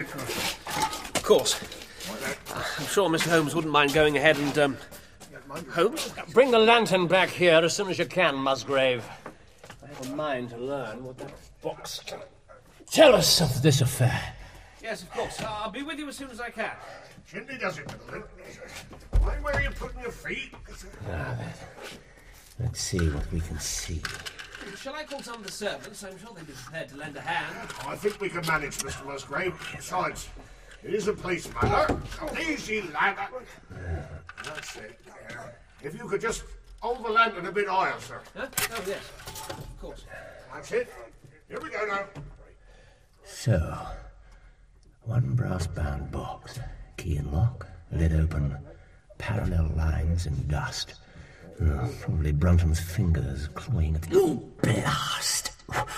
Of course. I'm sure Mr. Holmes wouldn't mind going ahead and, Holmes? Bring the lantern back here as soon as you can, Musgrave. I have a mind to learn what that box can tell us of this affair. Yes, of course. I'll be with you as soon as I can. Chimney does it, Middleton. Mind where you're putting your feet. Now then, let's see what we can see. Shall I call some of the servants? I'm sure they'd be prepared to lend a hand. I think we can manage, Mr. Musgrave. Besides, it is a police matter. Easy, lad. That's it. Yeah. If you could just hold the lantern a bit higher, sir. Huh? Oh, yes. Of course. That's it. Here we go now. So, one brass-bound box, key and lock, lid open, parallel lines and dust. Probably Brunton's fingers clawing at the... Oh, blast!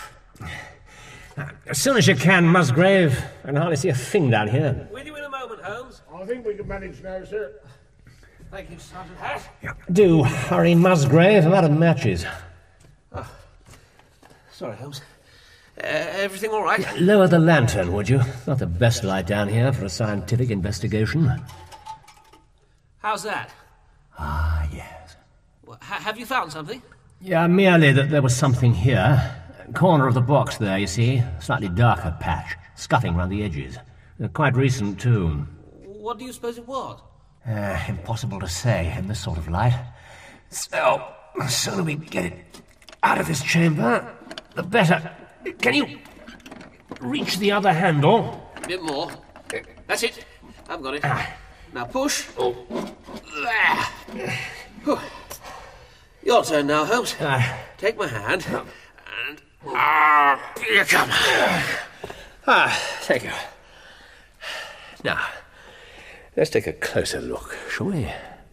As soon as you can, Musgrave. I can hardly see a thing down here. With you in a moment, Holmes. I think we can manage now, sir. Thank you, Sergeant Hash. Do hurry, Musgrave. I'm out of matches. Sorry, Holmes. Everything all right? Lower the lantern, would you? Not the best light down here for a scientific investigation. How's that? Ah, yes. Well, have you found something? Yeah, merely that there was something here. Corner of the box there, you see. Slightly darker patch. Scuffing round the edges. Quite recent, too. What do you suppose it was? Impossible to say in this sort of light. So, the sooner we get it out of this chamber, the better. Can you reach the other handle? A bit more. That's it. I've got it. Now push. There. Your turn now, Holmes. Take my hand. And... here you come. Thank you. Now, let's take a closer look, shall we?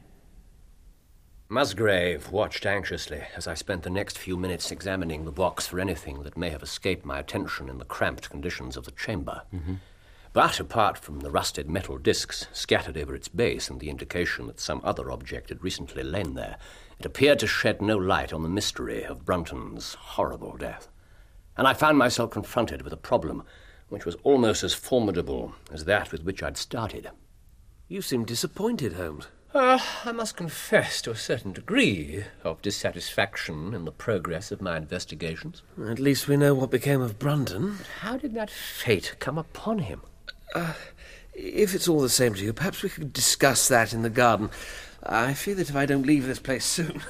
Musgrave watched anxiously as I spent the next few minutes examining the box for anything that may have escaped my attention in the cramped conditions of the chamber. Mm-hmm. But apart from the rusted metal discs scattered over its base and the indication that some other object had recently lain there, it appeared to shed no light on the mystery of Brunton's horrible death. And I found myself confronted with a problem which was almost as formidable as that with which I'd started. You seem disappointed, Holmes. I must confess to a certain degree of dissatisfaction in the progress of my investigations. At least we know what became of Brunton. But how did that fate come upon him? If it's all the same to you, perhaps we could discuss that in the garden. I fear that if I don't leave this place soon...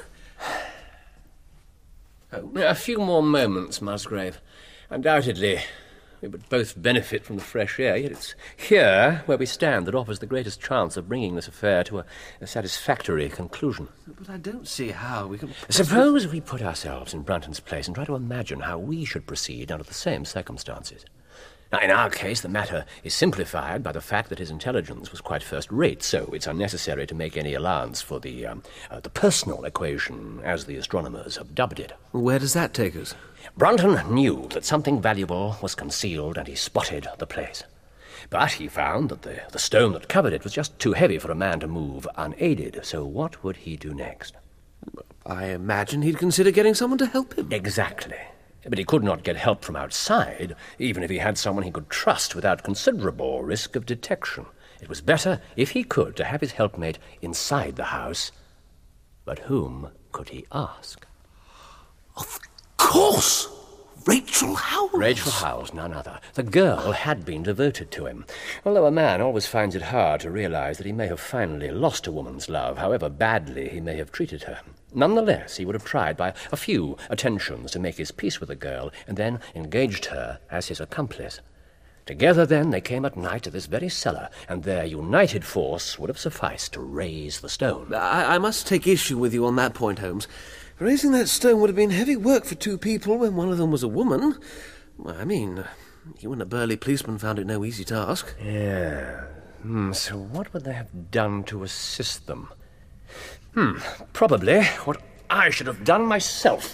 A few more moments, Musgrave. Undoubtedly, we would both benefit from the fresh air, yet it's here where we stand that offers the greatest chance of bringing this affair to a satisfactory conclusion. But I don't see how we can... Suppose we put ourselves in Brunton's place and try to imagine how we should proceed under the same circumstances. Now, in our case, the matter is simplified by the fact that his intelligence was quite first-rate, so it's unnecessary to make any allowance for the personal equation, as the astronomers have dubbed it. Where does that take us? Brunton knew that something valuable was concealed, and he spotted the place. But he found that the stone that covered it was just too heavy for a man to move unaided, so what would he do next? I imagine he'd consider getting someone to help him. Exactly. But he could not get help from outside, even if he had someone he could trust without considerable risk of detection. It was better, if he could, to have his helpmate inside the house. But whom could he ask? Of course! Rachel Howells! Rachel Howells, none other. The girl had been devoted to him. Although a man always finds it hard to realize that he may have finally lost a woman's love, however badly he may have treated her. Nonetheless, he would have tried by a few attentions to make his peace with the girl, and then engaged her as his accomplice. Together, then, they came at night to this very cellar, and their united force would have sufficed to raise the stone. I must take issue with you on that point, Holmes. Raising that stone would have been heavy work for two people when one of them was a woman. I mean, you and a burly policeman found it no easy task. Yeah. So what would they have done to assist them? Probably what I should have done myself.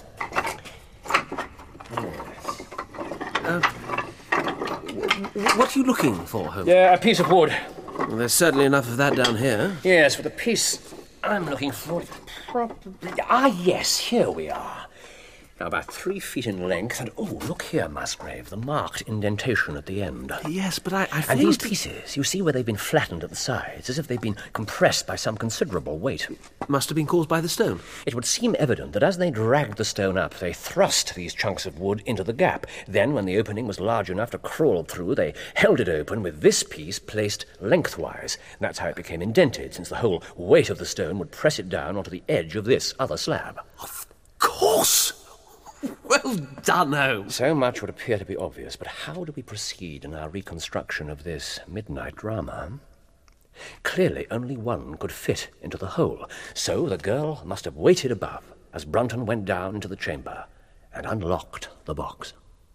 What are you looking for, Holmes? Yeah, a piece of wood. Well, there's certainly enough of that down here. Yes, for the piece I'm looking for. Probably. Ah, yes, here we are. Now, about 3 feet in length, and, oh, look here, Musgrave, the marked indentation at the end. Yes, but I And these pieces, you see where they've been flattened at the sides, as if they've been compressed by some considerable weight. Must have been caused by the stone. It would seem evident that as they dragged the stone up, they thrust these chunks of wood into the gap. Then, when the opening was large enough to crawl through, they held it open with this piece placed lengthwise. That's how it became indented, since the whole weight of the stone would press it down onto the edge of this other slab. Of course! Well done, Holmes. So much would appear to be obvious, but how do we proceed in our reconstruction of this midnight drama? Clearly, only one could fit into the hole, so the girl must have waited above as Brunton went down into the chamber and unlocked the box.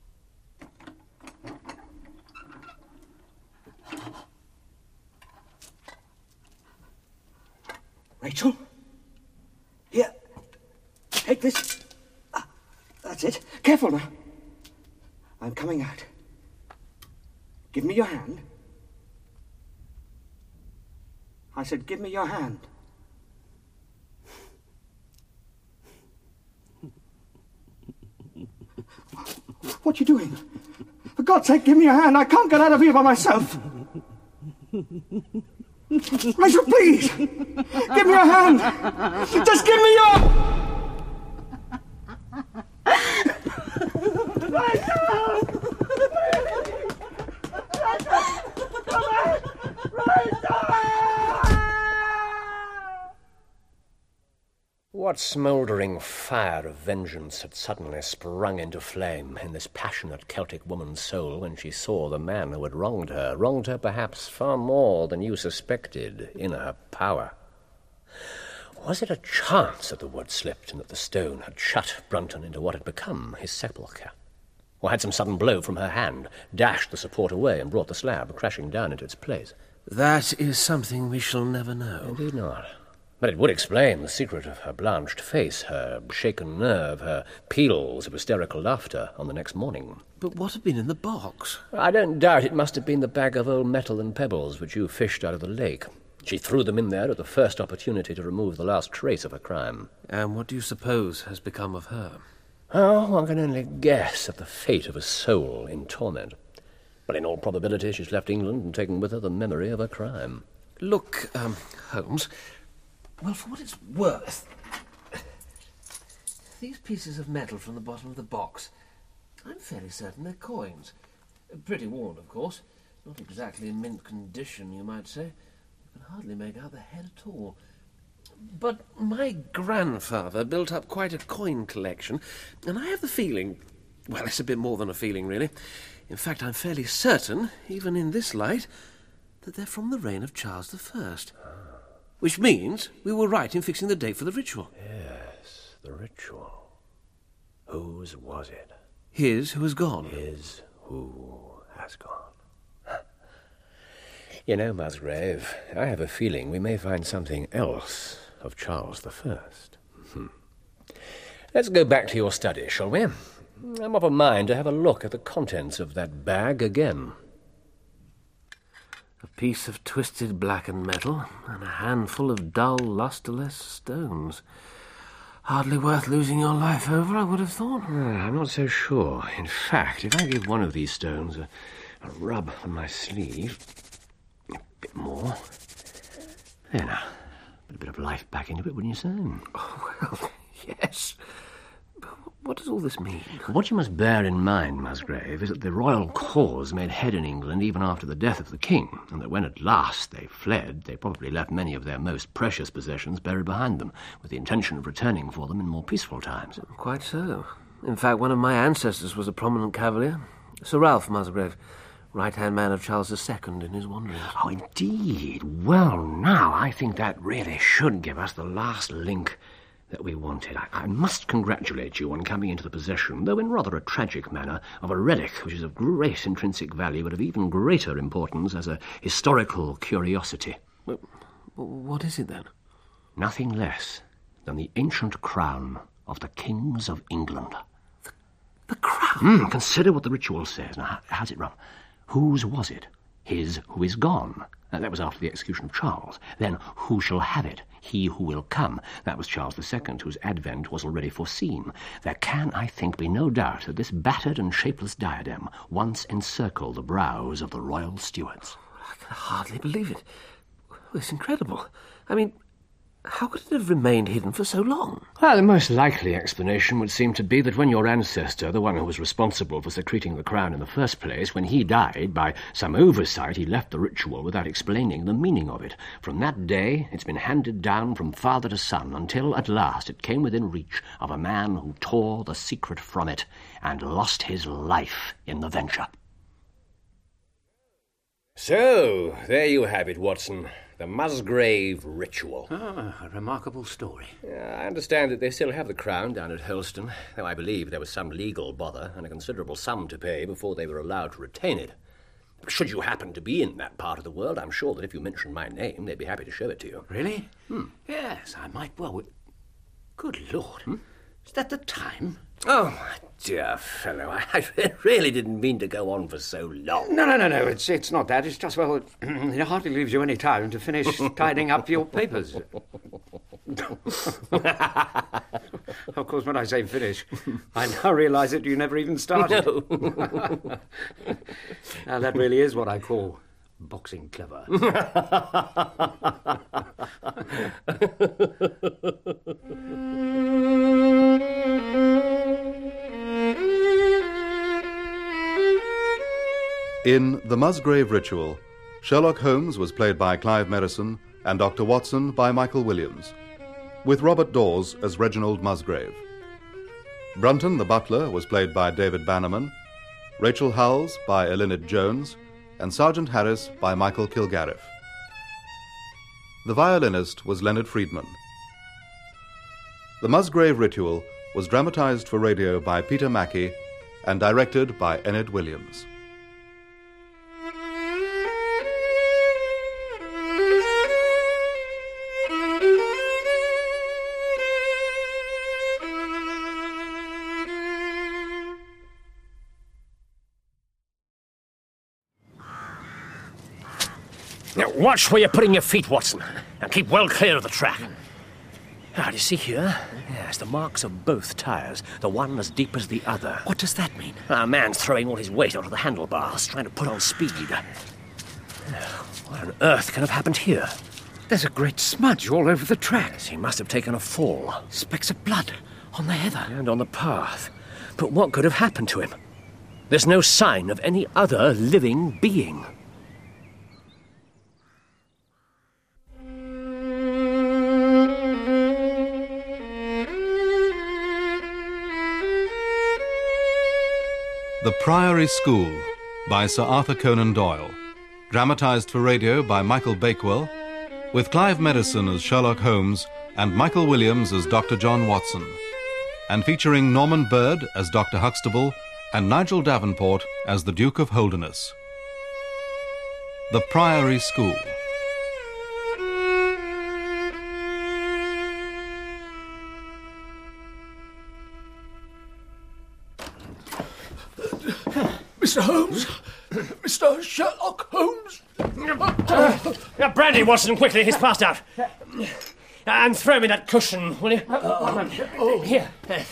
Rachel? Here. Take this. That's it. Careful now. I'm coming out. Give me your hand. I said, give me your hand. What are you doing? For God's sake, give me your hand. I can't get out of here by myself. Rachel, please. Give me your hand. Just give me your... What smouldering fire of vengeance had suddenly sprung into flame in this passionate Celtic woman's soul when she saw the man who had wronged her perhaps far more than you suspected, in her power? Was it a chance that the wood slipped and that the stone had shut Brunton into what had become his sepulchre? Or had some sudden blow from her hand dashed the support away and brought the slab crashing down into its place? That is something we shall never know. Indeed not. But it would explain the secret of her blanched face, her shaken nerve, her peals of hysterical laughter on the next morning. But what had been in the box? I don't doubt it must have been the bag of old metal and pebbles which you fished out of the lake. She threw them in there at the first opportunity to remove the last trace of her crime. And what do you suppose has become of her? Oh, one can only guess at the fate of a soul in torment. But in all probability she's left England and taken with her the memory of her crime. Look, Holmes... Well, for what it's worth, these pieces of metal from the bottom of the box, I'm fairly certain they're coins. Pretty worn, of course. Not exactly in mint condition, you might say. You can hardly make out the head at all. But my grandfather built up quite a coin collection, and I have the feeling... Well, it's a bit more than a feeling, really. In fact, I'm fairly certain, even in this light, that they're from the reign of Charles I. Which means we were right in fixing the date for the ritual. Yes, the ritual. Whose was it? His who has gone. His who has gone. You know, Musgrave, I have a feeling we may find something else of Charles I. Let's go back to your study, shall we? I'm of a mind to have a look at the contents of that bag again. A piece of twisted blackened metal and a handful of dull, lustreless stones. Hardly worth losing your life over, I would have thought. I'm not so sure. In fact, if I give one of these stones a rub on my sleeve, a bit more, there now, put a bit of life back into it, wouldn't you say? Oh, well, yes. What does all this mean? What you must bear in mind, Musgrave, is that the royal cause made head in England even after the death of the king, and that when at last they fled, they probably left many of their most precious possessions buried behind them, with the intention of returning for them in more peaceful times. Quite so. In fact, one of my ancestors was a prominent cavalier, Sir Ralph Musgrave, right-hand man of Charles II in his wanderings. Oh, indeed. Well, now, I think that really should give us the last link that we wanted. I must congratulate you on coming into the possession, though in rather a tragic manner, of a relic which is of great intrinsic value, but of even greater importance as a historical curiosity. What is it, then? Nothing less than the ancient crown of the kings of England. The crown? Consider what the ritual says. Now, how's it run? Whose was it? His who is gone. That was after the execution of Charles. Then, who shall have it? He who will come. That was Charles II, whose advent was already foreseen. There can, I think, be no doubt that this battered and shapeless diadem once encircled the brows of the royal stewards. I can hardly believe it. It's incredible. I mean, how could it have remained hidden for so long? Well, the most likely explanation would seem to be that when your ancestor, the one who was responsible for secreting the crown in the first place, when he died, by some oversight he left the ritual without explaining the meaning of it. From that day, it's been handed down from father to son, until at last it came within reach of a man who tore the secret from it and lost his life in the venture. So, there you have it, Watson. The Musgrave Ritual. Ah, a remarkable story. I understand that they still have the crown down at Helston, though I believe there was some legal bother and a considerable sum to pay before they were allowed to retain it. Should you happen to be in that part of the world, I'm sure that if you mention my name, they'd be happy to show it to you. Really? Yes, I might well... Good Lord. Is that the time? Oh, my dear fellow, I really didn't mean to go on for so long. No, it's not that. It's just, well, it hardly leaves you any time to finish tidying up your papers. Of course, when I say finish, I now realise that you never even started. No. Now, that really is what I call boxing clever. In The Musgrave Ritual, Sherlock Holmes was played by Clive Merrison and Dr. Watson by Michael Williams, with Robert Dawes as Reginald Musgrave. Brunton the butler was played by David Bannerman, Rachel Howells by Elined Jones, and Sergeant Harris by Michael Kilgarriff. The violinist was Leonard Friedman. The Musgrave Ritual was dramatized for radio by Peter Mackie and directed by Enid Williams. Now, watch where you're putting your feet, Watson, and keep well clear of the track. Ah, do you see here? Yes, the marks of both tyres, the one as deep as the other. What does that mean? A man's throwing all his weight onto the handlebars, trying to put on speed. What on earth can have happened here? There's a great smudge all over the track. Yes, he must have taken a fall. Specks of blood on the heather. And on the path. But what could have happened to him? There's no sign of any other living being. The Priory School by Sir Arthur Conan Doyle, dramatised for radio by Michael Bakewell, with Clive Merrison as Sherlock Holmes and Michael Williams as Dr. John Watson, and featuring Norman Bird as Dr. Huxtable and Nigel Davenport as the Duke of Holderness. The Priory School. Mr. Holmes! Mr. Sherlock Holmes! Brandy, Watson, quickly, he's passed out. And throw me that cushion, will you? Here.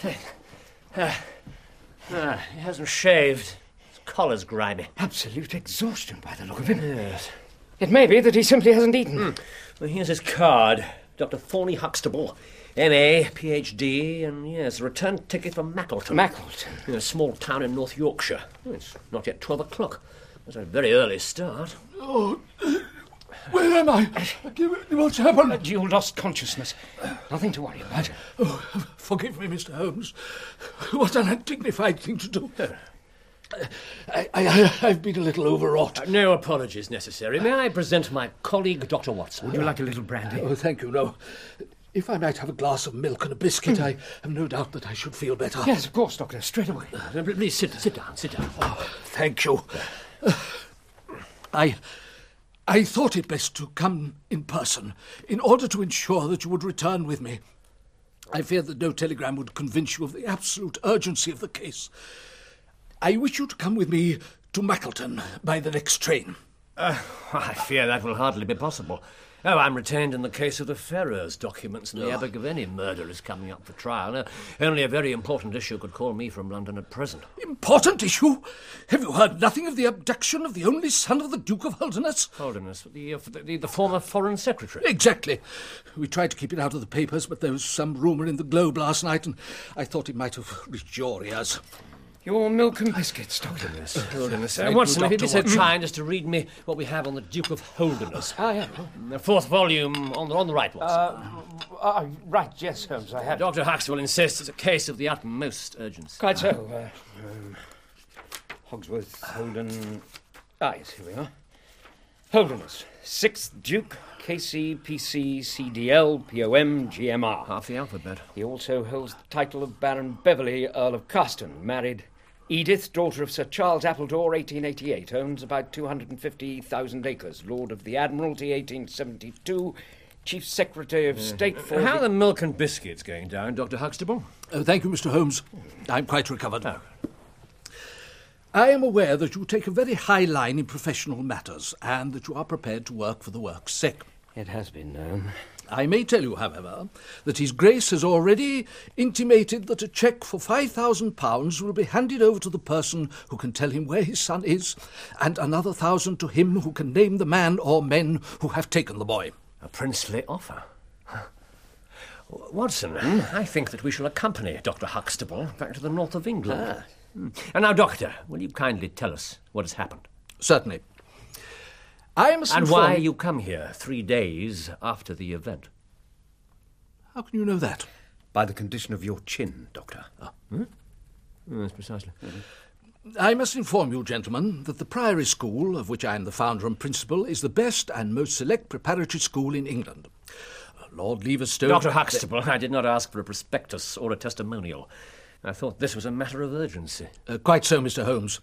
He hasn't shaved. His collar's grimy. Absolute exhaustion by the look of him. Yes. It may be that he simply hasn't eaten. Well, here's his card. Dr. Thorny Huxtable. M.A., Ph.D., and, yes, a return ticket for Mackleton. Mackleton? In a small town in North Yorkshire. It's not yet 12 o'clock. It's a very early start. Oh, where am I? What's happened? You lost consciousness. Nothing to worry about. Oh, forgive me, Mr. Holmes. What an undignified thing to do. I've been a little overwrought. No apologies necessary. May I present my colleague, Dr. Watson? Would you like a little brandy? Oh, thank you, no. If I might have a glass of milk and a biscuit, I have no doubt that I should feel better. Yes, of course, Doctor. Straight away. Please sit down. Oh, thank you. I thought it best to come in person in order to ensure that you would return with me. I feared that no telegram would convince you of the absolute urgency of the case. I wish you to come with me to Mackleton by the next train. I fear that will hardly be possible. Oh, I'm retained in the case of the Ferrers documents, and the Abergavenny murder is coming up for trial. Now, only a very important issue could call me from London at present. Important issue? Have you heard nothing of the abduction of the only son of the Duke of Holderness? Holderness, the former Foreign Secretary. Exactly. We tried to keep it out of the papers, but there was some rumour in the Globe last night, and I thought it might have reached your ears. Your milk and biscuits, Doctor. Holderness. Watson, if you'd be so kind as to read me what we have on the Duke of Holderness. Yeah. The fourth volume on the right, Watson. Right, yes, Holmes, I have. Dr. Huxtable insists it's a case of the utmost urgency. Quite so. Hogsworth, Holden... yes, here we are. Holderness, 6th Duke, KC, PC, CDL, POM, GMR. Half the alphabet. He also holds the title of Baron Beverley, Earl of Carston, married Edith, daughter of Sir Charles Appledore, 1888, owns about 250,000 acres, Lord of the Admiralty, 1872, Chief Secretary of State for... How are the milk and biscuits going down, Dr. Huxtable? Thank you, Mr. Holmes. I'm quite recovered. Oh. I am aware that you take a very high line in professional matters, and that you are prepared to work for the work's sake. It has been known. I may tell you, however, that His Grace has already intimated that a cheque for £5,000 will be handed over to the person who can tell him where his son is, and another 1,000 to him who can name the man or men who have taken the boy. A princely offer. Watson, I think that we shall accompany Dr. Huxtable back to the north of England. And now, Doctor, will you kindly tell us what has happened? Certainly. And why you come here 3 days after the event. How can you know that? By the condition of your chin, Doctor. Yes, precisely. I must inform you, gentlemen, that the Priory School, of which I am the founder and principal, is the best and most select preparatory school in England. Lord Leverstowe... Dr. Huxtable, I did not ask for a prospectus or a testimonial. I thought this was a matter of urgency. Quite so, Mr. Holmes.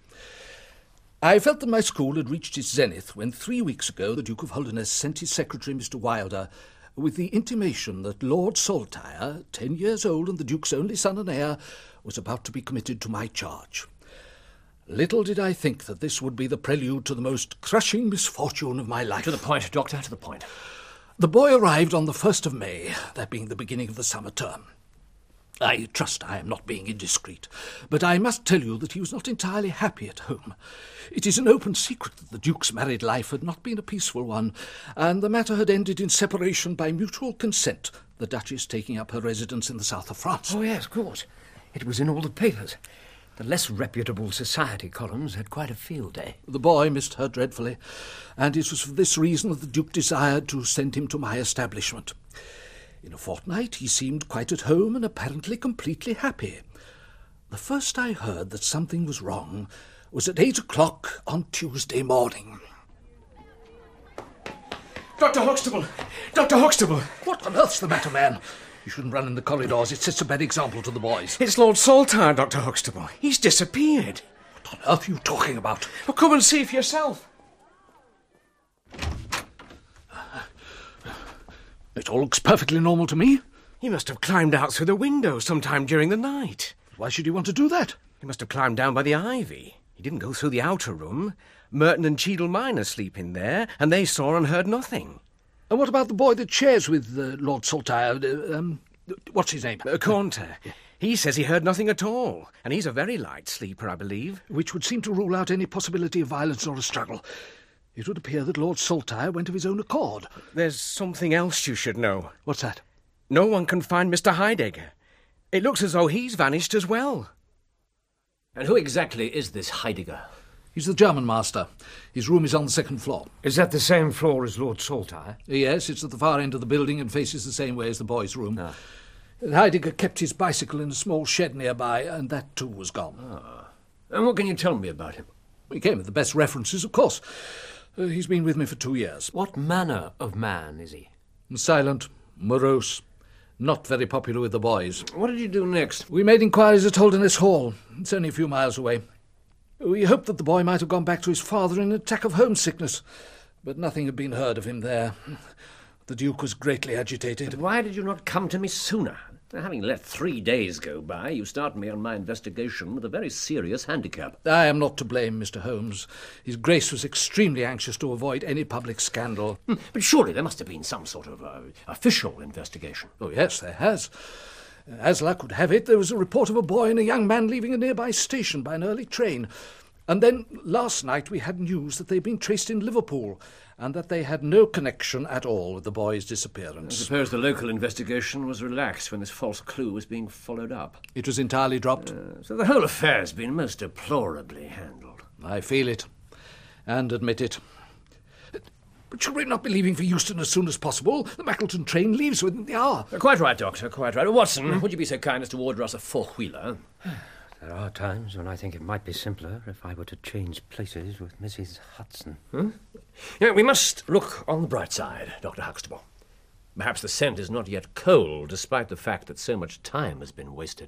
I felt that my school had reached its zenith when 3 weeks ago the Duke of Holderness sent his secretary, Mr. Wilder, with the intimation that Lord Saltire, 10 years old and the Duke's only son and heir, was about to be committed to my charge. Little did I think that this would be the prelude to the most crushing misfortune of my life. To the point, Doctor, to the point. The boy arrived on the 1st of May, that being the beginning of the summer term. I trust I am not being indiscreet, but I must tell you that he was not entirely happy at home. It is an open secret that the Duke's married life had not been a peaceful one, and the matter had ended in separation by mutual consent, the Duchess taking up her residence in the south of France. Oh, yes, of course. It was in all the papers. The less reputable society columns had quite a field day. The boy missed her dreadfully, and it was for this reason that the Duke desired to send him to my establishment. In a fortnight he seemed quite at home and apparently completely happy. The first I heard that something was wrong was at 8 o'clock on Tuesday morning. Dr. Huxtable! Dr. Huxtable! What on earth's the matter, man? You shouldn't run in the corridors. It sets a bad example to the boys. It's Lord Saltire, Dr. Huxtable. He's disappeared. What on earth are you talking about? Well, come and see for yourself. It all looks perfectly normal to me. He must have climbed out through the window sometime during the night. Why should he want to do that? He must have climbed down by the ivy. He didn't go through the outer room. Merton and Cheadle Minor sleep in there, and they saw and heard nothing. And what about the boy that shares with Lord Saltire? What's his name? Caunter. He says he heard nothing at all, and he's a very light sleeper, I believe. Which would seem to rule out any possibility of violence or a struggle. It would appear that Lord Saltire went of his own accord. There's something else you should know. What's that? No one can find Mr. Heidegger. It looks as though he's vanished as well. And who exactly is this Heidegger? He's the German master. His room is on the 2nd floor. Is that the same floor as Lord Saltire? Yes, it's at the far end of the building and faces the same way as the boy's room. Heidegger kept his bicycle in a small shed nearby, and that too was gone. And what can you tell me about him? He came with the best references, of course. He's been with me for 2 years. What manner of man is he? Silent, morose, not very popular with the boys. What did you do next? We made inquiries at Holderness Hall. It's only a few miles away. We hoped that the boy might have gone back to his father in an attack of homesickness, but nothing had been heard of him there. The Duke was greatly agitated. But why did you not come to me sooner? Having let 3 days go by, you start me on my investigation with a very serious handicap. I am not to blame, Mr. Holmes. His Grace was extremely anxious to avoid any public scandal. But surely there must have been some sort of official investigation. Oh, yes, there has. As luck would have it, there was a report of a boy and a young man leaving a nearby station by an early train. And then last night we had news that they'd been traced in Liverpool and that they had no connection at all with the boy's disappearance. I suppose the local investigation was relaxed when this false clue was being followed up. It was entirely dropped. So the whole affair's been most deplorably handled. I feel it, and admit it. But should we not be leaving for Euston as soon as possible? The Mackleton train leaves within the hour. Quite right, Doctor, quite right. Watson, would you be so kind as to order us a four-wheeler? There are times when I think it might be simpler if I were to change places with Mrs. Hudson. We must look on the bright side, Dr. Huxtable. Perhaps the scent is not yet cold, despite the fact that so much time has been wasted.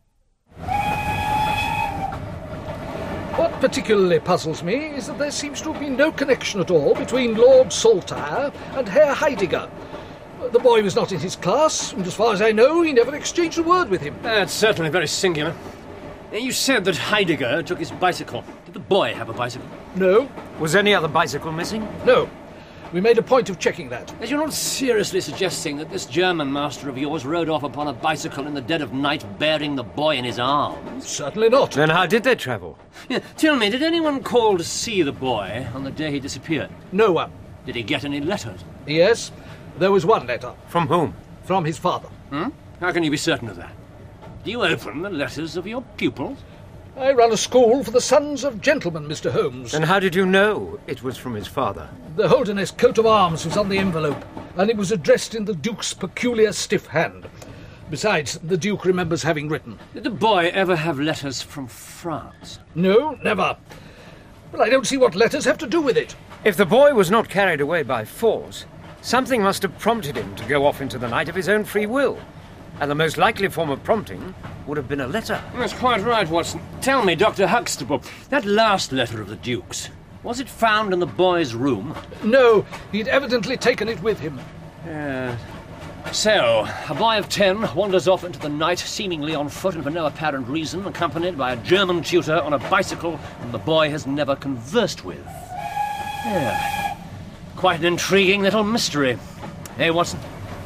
What particularly puzzles me is that there seems to have been no connection at all between Lord Saltire and Herr Heidegger. The boy was not in his class, and as far as I know, he never exchanged a word with him. That's certainly very singular. You said that Heidegger took his bicycle. Did the boy have a bicycle? No. Was any other bicycle missing? No. We made a point of checking that. As you're not seriously suggesting that this German master of yours rode off upon a bicycle in the dead of night bearing the boy in his arms? Certainly not. Then how did they travel? Tell me, did anyone call to see the boy on the day he disappeared? No one. Did he get any letters? Yes, there was one letter. From whom? From his father. How can you be certain of that? Do you open the letters of your pupils? I run a school for the sons of gentlemen, Mr. Holmes. And how did you know it was from his father? The Holderness coat of arms was on the envelope, and it was addressed in the Duke's peculiar stiff hand. Besides, the Duke remembers having written. Did the boy ever have letters from France? No, never. But I don't see what letters have to do with it. If the boy was not carried away by force, something must have prompted him to go off into the night of his own free will. And the most likely form of prompting would have been a letter. That's quite right, Watson. Tell me, Dr. Huxtable, that last letter of the Duke's, was it found in the boy's room? No, he'd evidently taken it with him. So, a boy of 10 wanders off into the night, seemingly on foot and for no apparent reason, accompanied by a German tutor on a bicycle whom the boy has never conversed with. Quite an intriguing little mystery. Watson?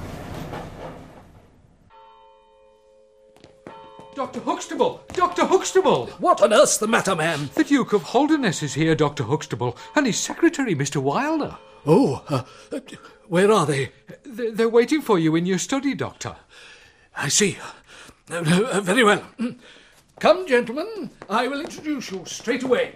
Dr. Huxtable! Dr. Huxtable! What on earth's the matter, man? The Duke of Holderness is here, Dr. Huxtable, and his secretary, Mr. Wilder. Oh, where are they? They're waiting for you in your study, Doctor. I see. Very well. Come, gentlemen. I will introduce you straight away.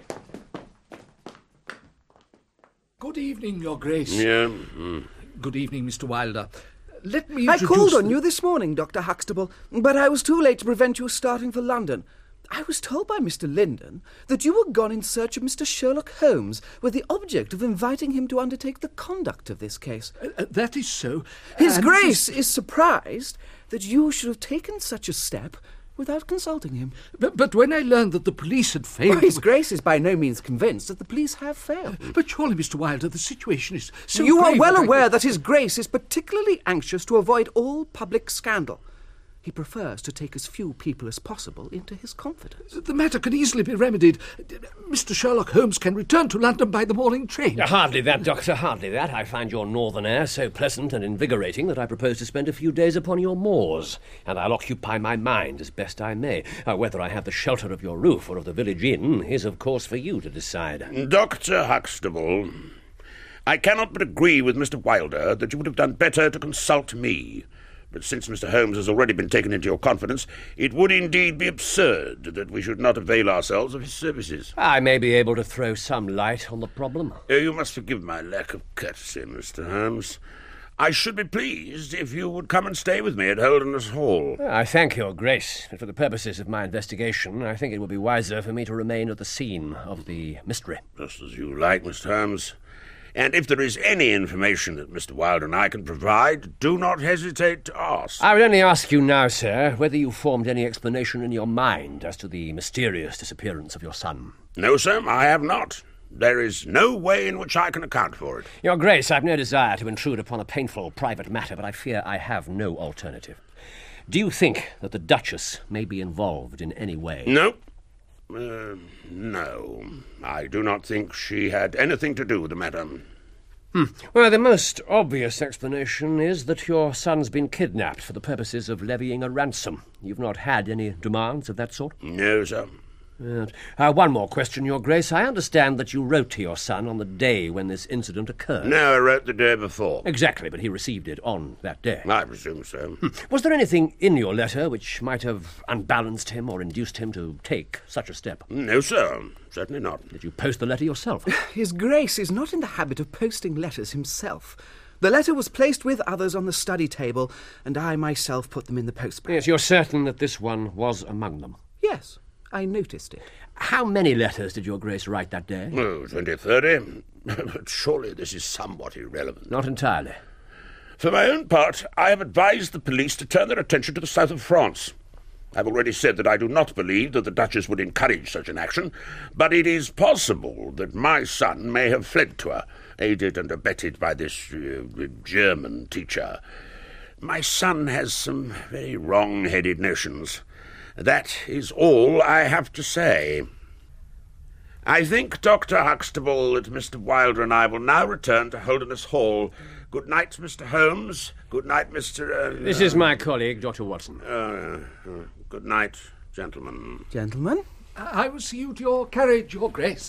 Good evening, Your Grace. Good evening, Mr. Wilder. Let me introduce... I called on you this morning, Dr. Huxtable, but I was too late to prevent you starting for London. I was told by Mr. Linden that you were gone in search of Mr. Sherlock Holmes with the object of inviting him to undertake the conduct of this case. That is so. His Grace is surprised that you should have taken such a step without consulting him. But when I learned that the police had failed... His Grace is by no means convinced that the police have failed. But surely, Mr. Wilder, the situation is so You are grave well that aware that His Grace is particularly anxious to avoid all public scandal. He prefers to take as few people as possible into his confidence. The matter can easily be remedied. Mr. Sherlock Holmes can return to London by the morning train. Hardly that, Doctor, hardly that. I find your northern air so pleasant and invigorating that I propose to spend a few days upon your moors, and I'll occupy my mind as best I may. Whether I have the shelter of your roof or of the village inn is, of course, for you to decide. Dr. Huxtable, I cannot but agree with Mr. Wilder that you would have done better to consult me. But since Mr. Holmes has already been taken into your confidence, it would indeed be absurd that we should not avail ourselves of his services. I may be able to throw some light on the problem. You must forgive my lack of courtesy, Mr. Holmes. I should be pleased if you would come and stay with me at Holderness Hall. I thank your Grace, but for the purposes of my investigation, I think it would be wiser for me to remain at the scene of the mystery. Just as you like, Mr. Holmes. And if there is any information that Mr. Wilder and I can provide, do not hesitate to ask. I would only ask you now, sir, whether you formed any explanation in your mind as to the mysterious disappearance of your son. No, sir, I have not. There is no way in which I can account for it. Your Grace, I've no desire to intrude upon a painful private matter, but I fear I have no alternative. Do you think that the Duchess may be involved in any way? No. No. I do not think she had anything to do with the matter. Well, the most obvious explanation is that your son's been kidnapped for the purposes of levying a ransom. You've not had any demands of that sort? No, sir. One more question, Your Grace. I understand that you wrote to your son on the day when this incident occurred. No, I wrote the day before. Exactly, but he received it on that day. I presume so. Was there anything in your letter which might have unbalanced him or induced him to take such a step? No, sir. Certainly not. Did you post the letter yourself? His Grace is not in the habit of posting letters himself. The letter was placed with others on the study table, and I myself put them in the postbag. Yes, you're certain that this one was among them? Yes, I noticed it. How many letters did your Grace write that day? 20, 30. But surely this is somewhat irrelevant. Not entirely. For my own part, I have advised the police to turn their attention to the south of France. I've already said that I do not believe that the Duchess would encourage such an action, but it is possible that my son may have fled to her, aided and abetted by this German teacher. My son has some very wrong-headed notions. That is all I have to say. I think, Dr. Huxtable, that Mr. Wilder and I will now return to Holderness Hall. Good night, Mr. Holmes. Good night, Mr. This is my colleague, Dr. Watson. Good night, gentlemen. Gentlemen? I will see you to your carriage, Your Grace.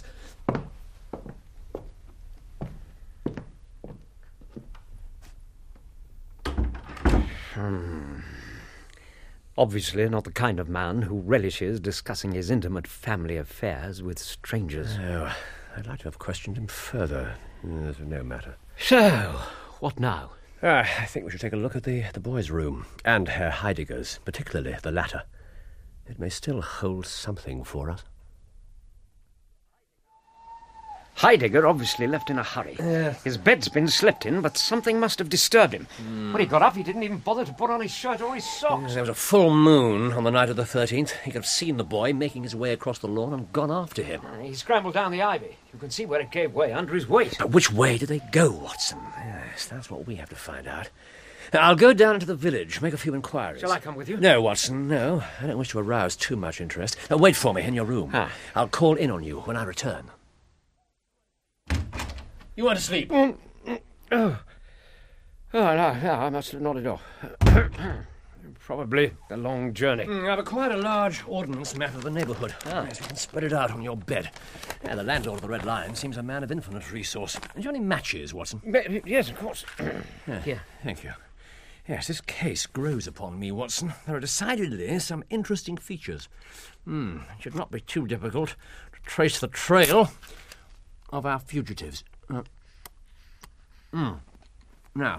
Obviously not the kind of man who relishes discussing his intimate family affairs with strangers. No, I'd like to have questioned him further. It's no matter. So, what now? I think we should take a look at the boy's room, and Herr Heidegger's, particularly the latter. It may still hold something for us. Heidegger obviously left in a hurry. His bed's been slept in, but something must have disturbed him. When he got up, he didn't even bother to put on his shirt or his socks. There was a full moon on the night of the 13th. He could have seen the boy making his way across the lawn and gone after him. He scrambled down the ivy. You can see where it gave way under his weight. But which way did they go, Watson? Yes, that's what we have to find out. I'll go down into the village, make a few inquiries. Shall I come with you? No, Watson, no. I don't wish to arouse too much interest. Wait for me in your room. I'll call in on you when I return. You want to sleep? No, I must have nodded off. Probably a long journey. I've acquired a large ordnance map of the neighbourhood. Yes, you can spread it out on your bed. The landlord of the Red Lion seems a man of infinite resource. Do you have any matches, Watson? Yes, of course. Here. Thank you. Yes, this case grows upon me, Watson. There are decidedly some interesting features. It should not be too difficult to trace the trail of our fugitives. Now,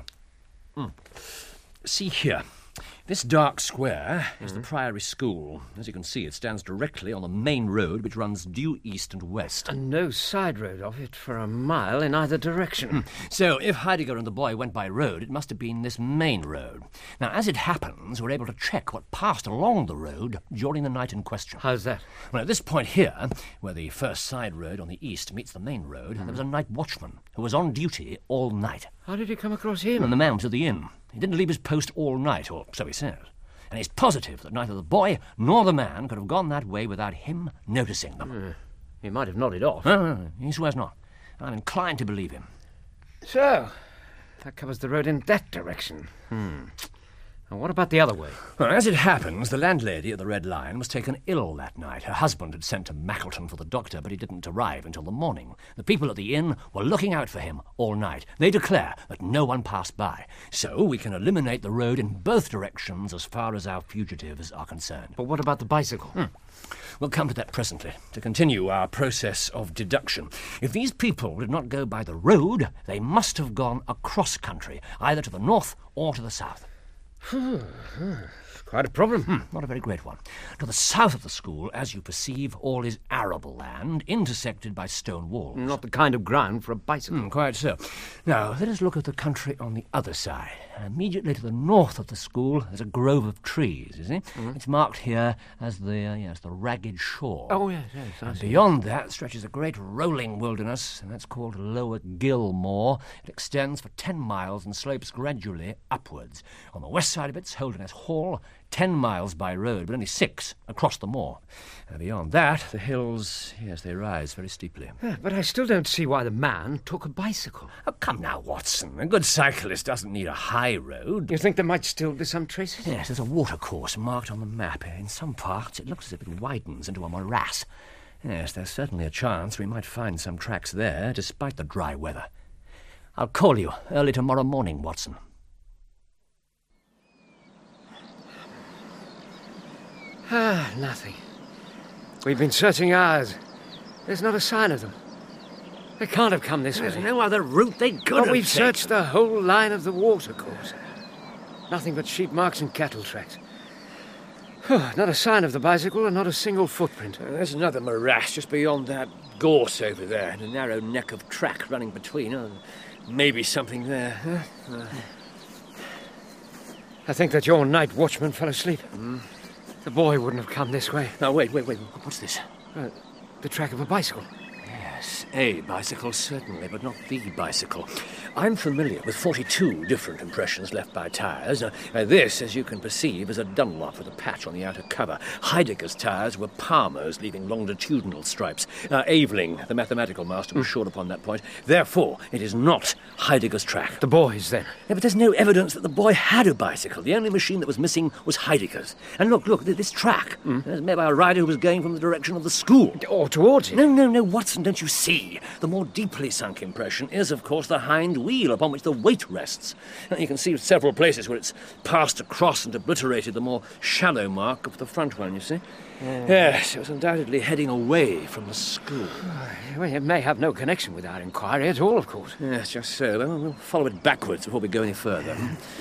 see here. This dark square is the Priory School. As you can see, it stands directly on the main road which runs due east and west. And no side road of it for a mile in either direction. So, if Heidegger and the boy went by road, it must have been this main road. Now, as it happens, we're able to check what passed along the road during the night in question. How's that? Well, at this point here, where the first side road on the east meets the main road, there was a night watchman who was on duty all night. How did you come across him? And the man was at the inn. He didn't leave his post all night, or so he says. And he's positive that neither the boy nor the man could have gone that way without him noticing them. He might have nodded off. No, he swears not. I'm inclined to believe him. So, that covers the road in that direction. And what about the other way? Well, as it happens, the landlady at the Red Lion was taken ill that night. Her husband had sent to Mackleton for the doctor, but he didn't arrive until the morning. The people at the inn were looking out for him all night. They declare that no one passed by. So we can eliminate the road in both directions as far as our fugitives are concerned. But what about the bicycle? We'll come to that presently, to continue our process of deduction. If these people did not go by the road, they must have gone across country, either to the north or to the south. Quite a problem. Not a very great one. To the south of the school, as you perceive, all is arable land, intersected by stone walls. Not the kind of ground for a bicycle. Quite so. Now, let us look at the country on the other side. Immediately to the north of the school, there's a grove of trees, you see? It's marked here as the Ragged Shaw. Oh, yes. And beyond that stretches a great rolling wilderness, and that's called Lower Gilmore. It extends for 10 miles and slopes gradually upwards. On the west side of it's Holderness Hall, 10 miles by road, but only 6 across the moor. Beyond that, the hills, yes, they rise very steeply. But I still don't see why the man took a bicycle. Oh, come now, Watson. A good cyclist doesn't need a high road. You think there might still be some traces? Yes, there's a watercourse marked on the map. In some parts, it looks as if it widens into a morass. Yes, there's certainly a chance we might find some tracks there, despite the dry weather. I'll call you early tomorrow morning, Watson. Nothing. We've been searching hours. There's not a sign of them. They can't have come this way. There's no other route they could have We've taken. searched the whole line of the watercourse. Nothing but sheep marks and cattle tracks. Not a sign of the bicycle and not a single footprint. There's another morass just beyond that gorse over there, and a narrow neck of track running between. Maybe something there. I think that your night watchman fell asleep. The boy wouldn't have come this way. Now, wait. What's this? The track of a bicycle. Yes, a bicycle, certainly, but not the bicycle. I'm familiar with 42 different impressions left by tyres. This, as you can perceive, is a Dunlop with a patch on the outer cover. Heidegger's tyres were Palmer's, leaving longitudinal stripes. Aveling, the mathematical master, was short upon that point. Therefore, it is not Heidegger's track. The boy's, then? Yeah, but there's no evidence that the boy had a bicycle. The only machine that was missing was Heidegger's. And look, this track. It's made by a rider who was going from the direction of the school. Or towards it? No, Watson, don't you see? The more deeply sunk impression is, of course, the hind wheel upon which the weight rests. And you can see several places where it's passed across and obliterated the more shallow mark of the front one, you see? Yes, it was undoubtedly heading away from the school. Well, it may have no connection with our inquiry at all, of course. Yes, just so. Well, we'll follow it backwards before we go any further.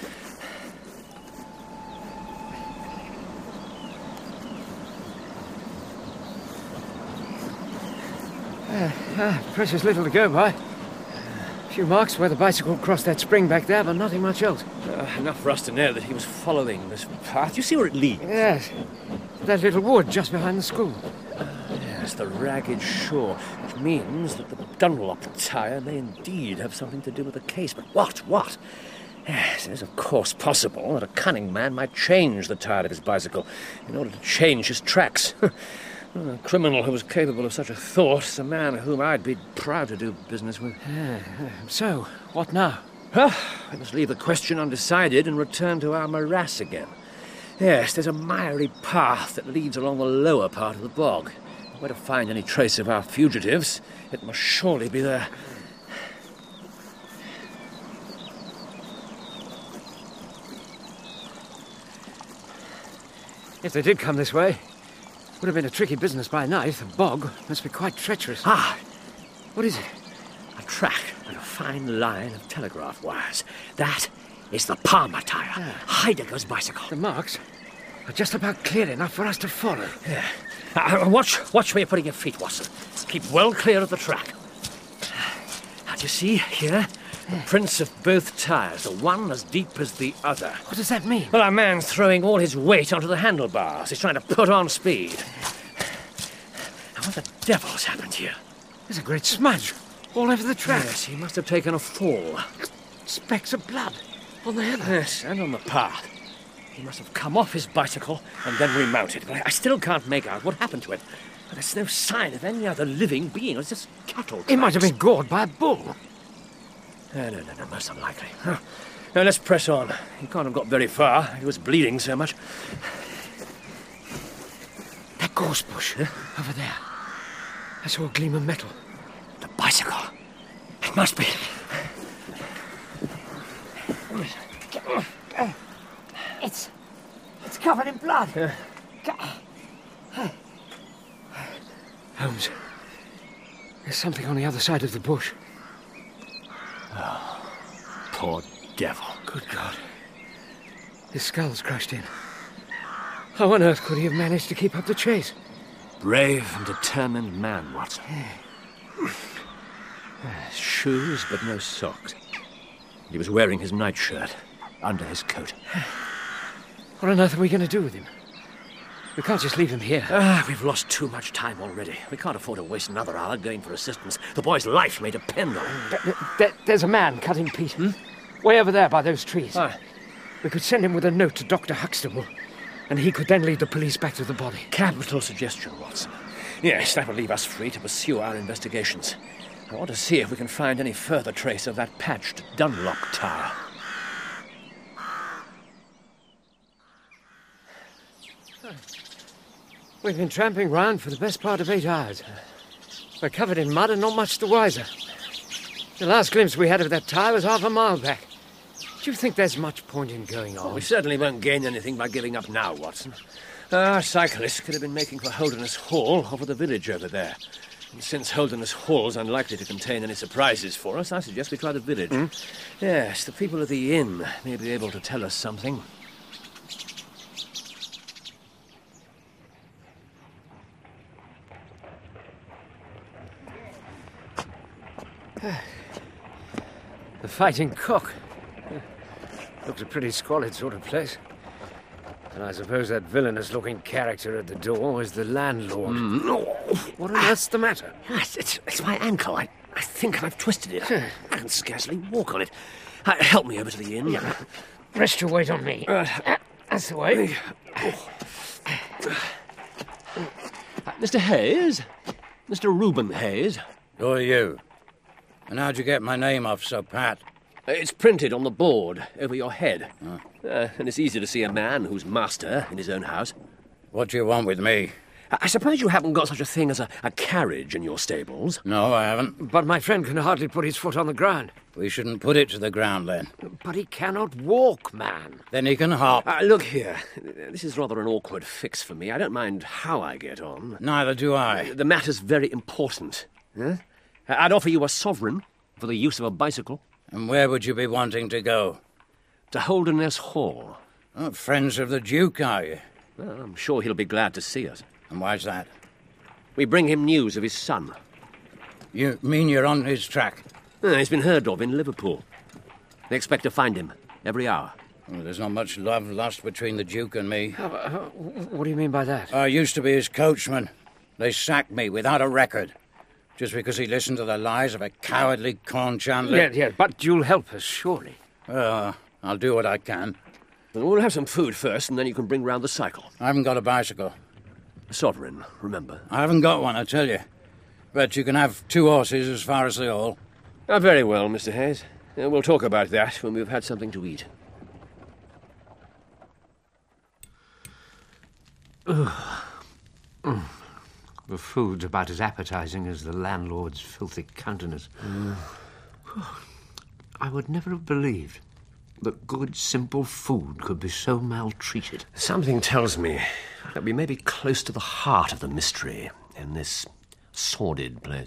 Precious little to go by. A few marks where the bicycle crossed that spring back there, but nothing much else. Enough for us to know that he was following this path. You see where it leads? Yes. That little wood just behind the school. Yes, the ragged shore, which means that the Dunlop tyre may indeed have something to do with the case. But what? Yes, it is of course possible that a cunning man might change the tyre of his bicycle in order to change his tracks. A criminal who was capable of such a thought is a man whom I'd be proud to do business with. So, what now? We must leave the question undecided and return to our morass again. Yes, there's a miry path that leads along the lower part of the bog. Where to find any trace of our fugitives, it must surely be there. If they did come this way, would have been a tricky business by night. The bog must be quite treacherous. What is it? A track and a fine line of telegraph wires. That is the Palmer tyre, Heidegger's bicycle. The marks are just about clear enough for us to follow. Watch where you're putting your feet, Watson. Keep well clear of the track. And you see here the prints of both tyres, the one as deep as the other. What does that mean? Well, our man's throwing all his weight onto the handlebars. He's trying to put on speed. Now, what the devil's happened here? There's a great smudge all over the track. Yes, he must have taken a fall. Specks of blood on the heather. Yes, and on the path. He must have come off his bicycle and then remounted. But I still can't make out what happened to it. There's no sign of any other living being. It's just cattle tracks. It might have been gored by a bull. No, most unlikely. Now, let's press on. He can't have got very far. He was bleeding so much. That gorse bush, over there. I saw a gleam of metal. The bicycle. It must be. It's covered in blood. Holmes, there's something on the other side of the bush. Poor devil. Good God. His skull's crushed in. How on earth could he have managed to keep up the chase? Brave and determined man, Watson. Shoes, but no socks. He was wearing his nightshirt under his coat. What on earth are we going to do with him? We can't just leave him here. We've lost too much time already. We can't afford to waste another hour going for assistance. The boy's life may depend on it. There's a man cutting peat. Way over there by those trees. We could send him with a note to Dr. Huxtable. And he could then lead the police back to the body. Capital suggestion, Watson. Yes, that will leave us free to pursue our investigations. I want to see if we can find any further trace of that patched Dunlop tyre. We've been tramping round for the best part of 8 hours. We're covered in mud and not much the wiser. The last glimpse we had of that tyre was half a mile back. Do you think there's much point in going on? We certainly won't gain anything by giving up now, Watson. Our cyclist could have been making for Holderness Hall over the village over there. And since Holderness Hall's unlikely to contain any surprises for us, I suggest we try the village. Yes, the people at the inn may be able to tell us something. The Fighting Cock. Looks a pretty squalid sort of place. And I suppose that villainous-looking character at the door is the landlord. What on earth's the matter? Yes, it's my ankle. I think I've twisted it. I can scarcely walk on it. Help me over to the inn. Yeah. Rest your weight on me. That's the way. Mr. Hayes? Mr. Reuben Hayes? Who are you? And how'd you get my name off so pat? It's printed on the board over your head. And it's easy to see a man who's master in his own house. What do you want with me? I suppose you haven't got such a thing as a carriage in your stables? No, I haven't. But my friend can hardly put his foot on the ground. We shouldn't put it to the ground, then. But he cannot walk, man. Then he can hop. Look here. This is rather an awkward fix for me. I don't mind how I get on. Neither do I. The matter's very important. I'd offer you a sovereign for the use of a bicycle. And where would you be wanting to go? To Holderness Hall. Oh, friends of the Duke, are you? Well, I'm sure he'll be glad to see us. And why's that? We bring him news of his son. You mean you're on his track? He's been heard of in Liverpool. They expect to find him every hour. Well, there's not much love lost between the Duke and me. What do you mean by that? I used to be his coachman. They sacked me without a record. Just because he listened to the lies of a cowardly corn chandler. Yeah, but you'll help us, surely. I'll do what I can. Well, we'll have some food first, and then you can bring round the cycle. I haven't got a bicycle. A sovereign, remember. I haven't got one, I tell you. But you can have 2 horses as far as the hall. Very well, Mr. Hayes. We'll talk about that when we've had something to eat. The food's about as appetizing as the landlord's filthy countenance. I would never have believed that good, simple food could be so maltreated. Something tells me that we may be close to the heart of the mystery in this sordid place.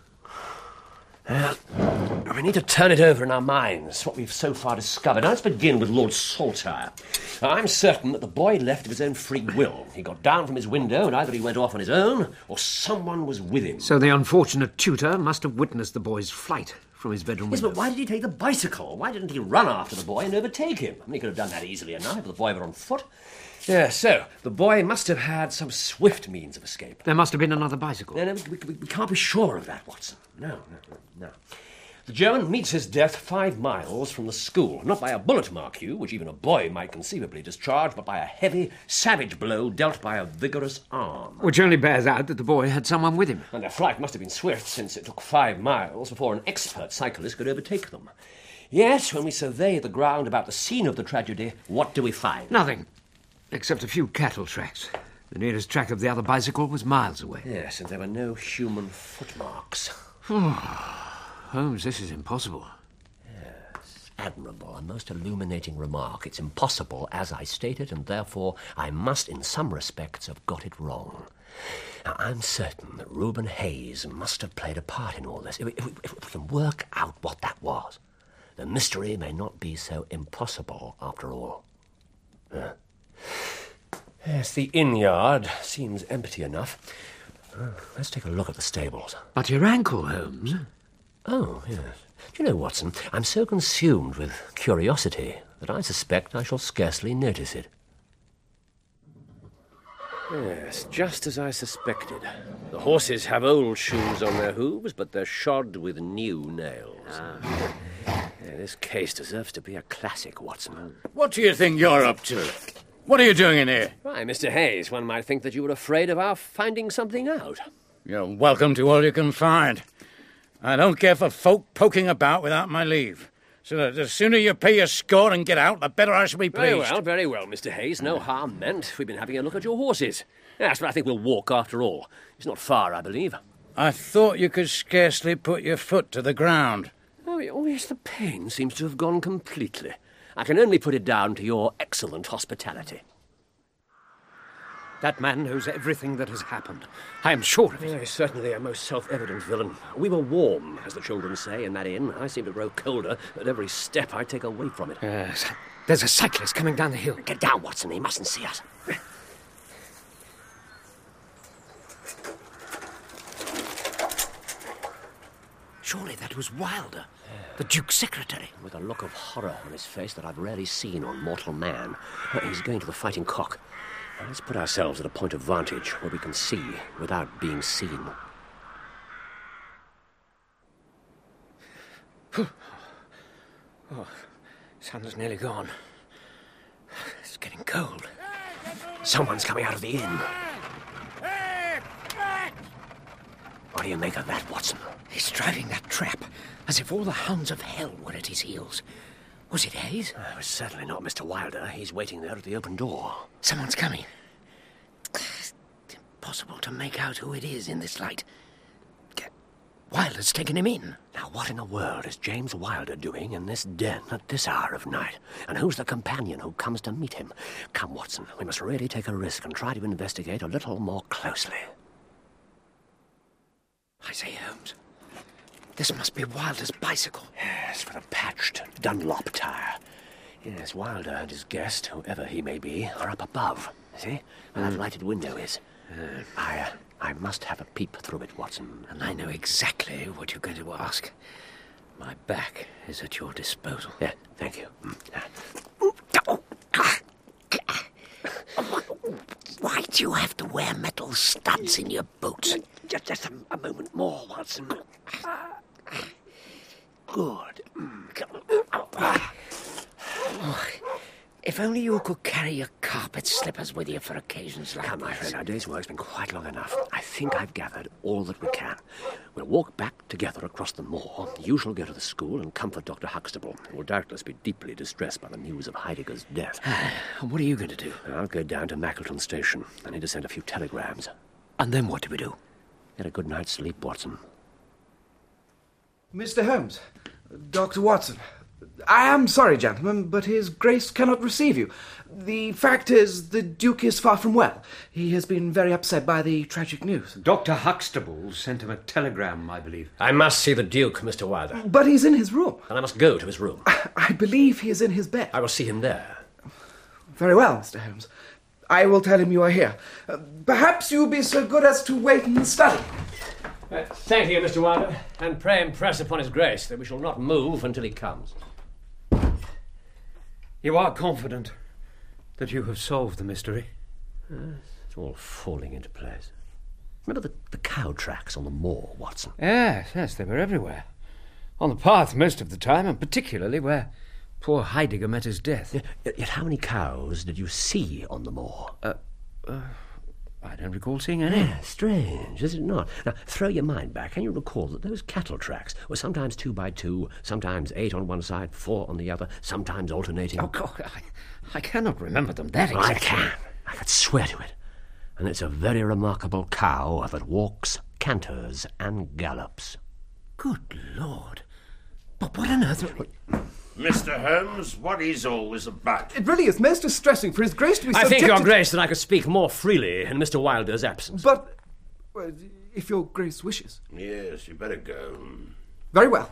We need to turn it over in our minds, what we've so far discovered. Now, let's begin with Lord Saltire. I'm certain that the boy left of his own free will. He got down from his window, and either he went off on his own, or someone was with him. So the unfortunate tutor must have witnessed the boy's flight from his bedroom window. Yes, but why did he take the bicycle? Why didn't he run after the boy and overtake him? He could have done that easily enough if the boy were on foot. Yeah, so the boy must have had some swift means of escape. There must have been another bicycle. No, we can't be sure of that, Watson. No. The German meets his death 5 miles from the school. Not by a bullet, mark you, which even a boy might conceivably discharge, but by a heavy, savage blow dealt by a vigorous arm. Which only bears out that the boy had someone with him. And their flight must have been swift, since it took 5 miles before an expert cyclist could overtake them. Yet, when we survey the ground about the scene of the tragedy, what do we find? Nothing. Except a few cattle tracks. The nearest track of the other bicycle was miles away. Yes, and there were no human footmarks. Holmes, this is impossible. Yes, admirable, a most illuminating remark. It's impossible, as I stated, and therefore I must, in some respects, have got it wrong. Now, I'm certain that Reuben Hayes must have played a part in all this. If we can work out what that was, the mystery may not be so impossible after all. Yes, the inn yard seems empty enough. Let's take a look at the stables. But your ankle, Holmes? Oh, yes. Do you know, Watson, I'm so consumed with curiosity that I suspect I shall scarcely notice it. Yes, just as I suspected. The horses have old shoes on their hooves, but they're shod with new nails. This case deserves to be a classic, Watson. What do you think you're up to? What are you doing in here? Why, Mr. Hayes, one might think that you were afraid of our finding something out. You're welcome to all you can find. I don't care for folk poking about without my leave. So that the sooner you pay your score and get out, the better I shall be pleased. Very well, Mr. Hayes. No harm meant. We've been having a look at your horses. Yes, but I think we'll walk after all. It's not far, I believe. I thought you could scarcely put your foot to the ground. Oh, yes, the pain seems to have gone completely. I can only put it down to your excellent hospitality. That man knows everything that has happened. I am sure of it. He's certainly a most self-evident villain. We were warm, as the children say, in that inn. I seem to grow colder at every step I take away from it. Yes. There's a cyclist coming down the hill. Get down, Watson. He mustn't see us. Surely that was Wilder, the Duke's secretary. With a look of horror on his face that I've rarely seen on mortal man. He's going to the Fighting Cock. Now, let's put ourselves at a point of vantage where we can see without being seen. Oh, sun's nearly gone. It's getting cold. Someone's coming out of the inn. What do you make of that, Watson? He's driving that trap, as if all the hounds of hell were at his heels. Was it Hayes? It was certainly not Mr. Wilder. He's waiting there at the open door. Someone's coming. It's impossible to make out who it is in this light. Wilder's taken him in. Now, what in the world is James Wilder doing in this den at this hour of night? And who's the companion who comes to meet him? Come, Watson, we must really take a risk and try to investigate a little more closely. I say, Holmes, this must be Wilder's bicycle. Yes, with a patched Dunlop tire. Yes, Wilder and his guest, whoever he may be, are up above. See? Where that lighted window is. I must have a peep through it, Watson. And I know exactly what you're going to ask. My back is at your disposal. Yeah, thank you. Why do you have to wear metal studs in your boots? Just a moment more, Watson. Good. If only you could carry your carpet slippers with you for occasions like Come, my this. friend, our day's work's been quite long enough. I think I've gathered all that we can. We'll walk back together across the moor. You shall go to the school and comfort Dr. Huxtable, who will doubtless be deeply distressed by the news of Heidegger's death. What are you going to do? I'll go down to Mackleton Station. I need to send a few telegrams. And then what do we do? Get a good night's sleep, Watson. Mr. Holmes, Dr. Watson, I am sorry, gentlemen, but His Grace cannot receive you. The fact is, the Duke is far from well. He has been very upset by the tragic news. Dr. Huxtable sent him a telegram, I believe. I must see the Duke, Mr. Wilder. But he's in his room. And I must go to his room. I believe he is in his bed. I will see him there. Very well, Mr. Holmes. I will tell him you are here. Perhaps you will be so good as to wait in the study. Thank you, Mr. Wilder, and pray impress upon His Grace that we shall not move until he comes. You are confident that you have solved the mystery? It's all falling into place. Remember the cow tracks on the moor, Watson? Yes, they were everywhere. On the path most of the time, and particularly where poor Heidegger met his death. Yet how many cows did you see on the moor? I don't recall seeing any. Yeah, strange, is it not? Now, throw your mind back. Can you recall that those cattle tracks were sometimes 2 by 2, sometimes 8 on one side, 4 on the other, sometimes alternating? Oh, God, I cannot remember them that exactly. I can. I could swear to it. And it's a very remarkable cow that walks, canters, and gallops. Good Lord. But what on earth... Mr. Holmes, what is all this about? It really is most distressing for His Grace to be I subjected... think, Your Grace, that I could speak more freely in Mr. Wilder's absence. But, well, if Your Grace wishes. Yes, you better go. Very well.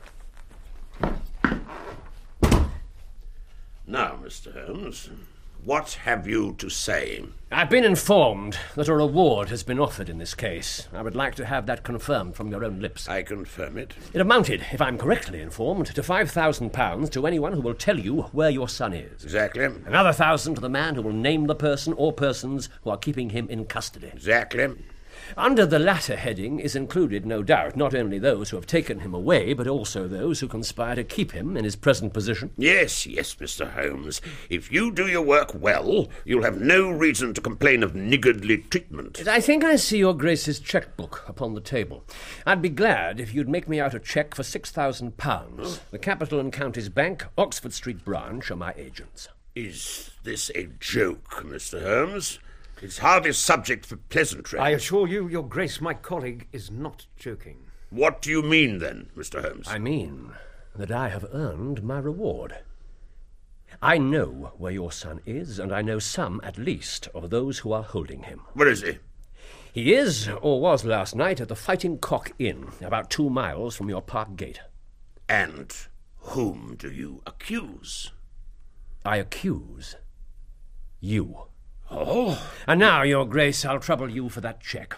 Now, Mr. Holmes, what have you to say? I've been informed that a reward has been offered in this case. I would like to have that confirmed from your own lips. I confirm it. It amounted, if I'm correctly informed, to £5,000 to anyone who will tell you where your son is. Exactly. Another 1,000 to the man who will name the person or persons who are keeping him in custody. Exactly. Under the latter heading is included, no doubt, not only those who have taken him away, but also those who conspire to keep him in his present position. Yes, Mr. Holmes. If you do your work well, you'll have no reason to complain of niggardly treatment. I think I see your Grace's cheque-book upon the table. I'd be glad if you'd make me out a cheque for £6,000. The Capital and Counties Bank, Oxford Street branch, are my agents. Is this a joke, Mr. Holmes? It's hardly subject for pleasantry. I assure you, Your Grace, my colleague is not joking. What do you mean, then, Mr. Holmes? I mean that I have earned my reward. I know where your son is, and I know some, at least, of those who are holding him. Where is he? He is, or was last night, at the Fighting Cock Inn, about 2 miles from your park gate. And whom do you accuse? I accuse you. Oh. And now, Your Grace, I'll trouble you for that cheque.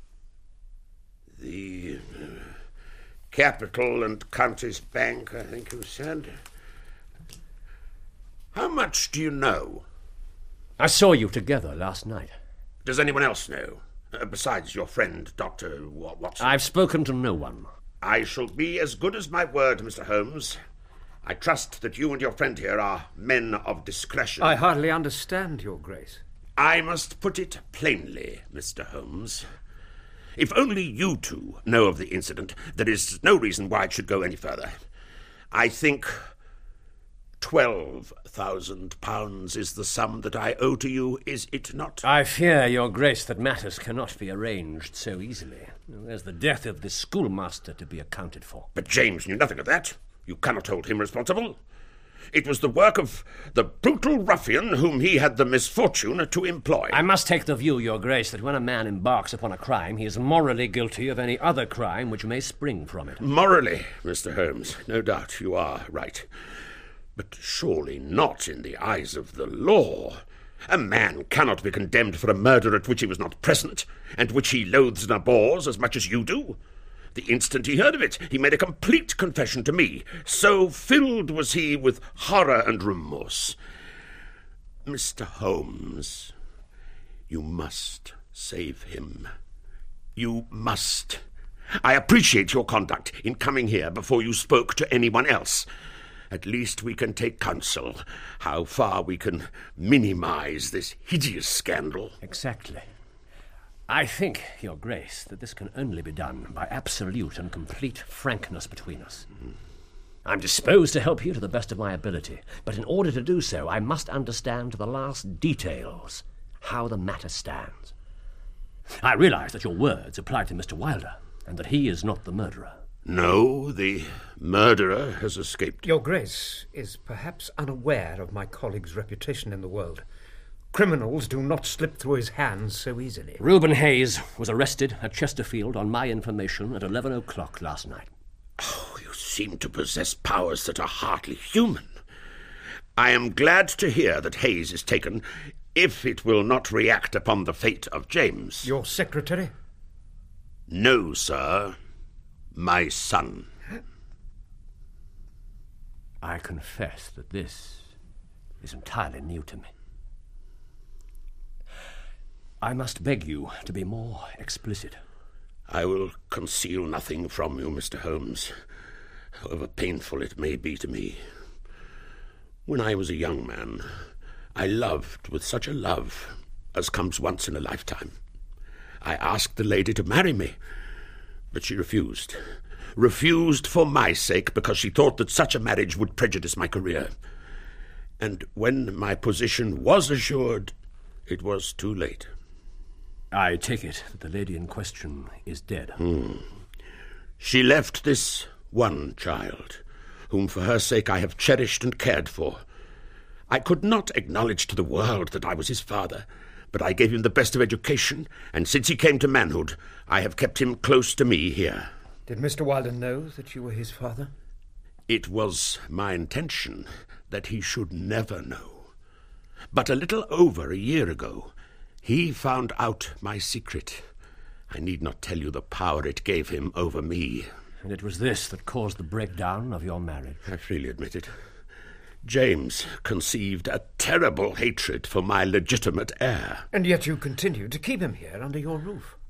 The Capital and Counties Bank, I think you said. How much do you know? I saw you together last night. Does anyone else know? Besides your friend, Dr. Watson? I've spoken to no one. I shall be as good as my word, Mr. Holmes. I trust that you and your friend here are men of discretion. I hardly understand, Your Grace. I must put it plainly, Mr. Holmes. If only you two know of the incident, there is no reason why it should go any further. I think £12,000 is the sum that I owe to you, is it not? I fear, Your Grace, that matters cannot be arranged so easily. There's the death of the schoolmaster to be accounted for. But James knew nothing of that. You cannot hold him responsible. It was the work of the brutal ruffian whom he had the misfortune to employ. I must take the view, Your Grace, that when a man embarks upon a crime, he is morally guilty of any other crime which may spring from it. Morally, Mr. Holmes, no doubt you are right. But surely not in the eyes of the law. A man cannot be condemned for a murder at which he was not present, and which he loathes and abhors as much as you do. The instant he heard of it, he made a complete confession to me. So filled was he with horror and remorse. Mr. Holmes, you must save him. You must. I appreciate your conduct in coming here before you spoke to anyone else. At least we can take counsel how far we can minimize this hideous scandal. Exactly. I think, Your Grace, that this can only be done by absolute and complete frankness between us. I'm disposed to help you to the best of my ability, but in order to do so, I must understand to the last details how the matter stands. I realize that your words apply to Mr. Wilder, and that he is not the murderer. No, the murderer has escaped. Your Grace is perhaps unaware of my colleague's reputation in the world. Criminals do not slip through his hands so easily. Reuben Hayes was arrested at Chesterfield on my information at 11 o'clock last night. Oh, you seem to possess powers that are hardly human. I am glad to hear that Hayes is taken, if it will not react upon the fate of James. Your secretary? No, sir. My son. I confess that this is entirely new to me. I must beg you to be more explicit. I will conceal nothing from you, Mr. Holmes, however painful it may be to me. When I was a young man, I loved with such a love as comes once in a lifetime. I asked the lady to marry me, but she refused. Refused for my sake, because she thought that such a marriage would prejudice my career. And when my position was assured, it was too late. I take it that the lady in question is dead. She left this one child, whom for her sake I have cherished and cared for. I could not acknowledge to the world that I was his father, but I gave him the best of education, and since he came to manhood, I have kept him close to me here. Did Mr. Wilder know that you were his father? It was my intention that he should never know. But a little over a year ago, he found out my secret. I need not tell you the power it gave him over me. And it was this that caused the breakdown of your marriage? I freely admit it. James conceived a terrible hatred for my legitimate heir. And yet you continued to keep him here under your roof.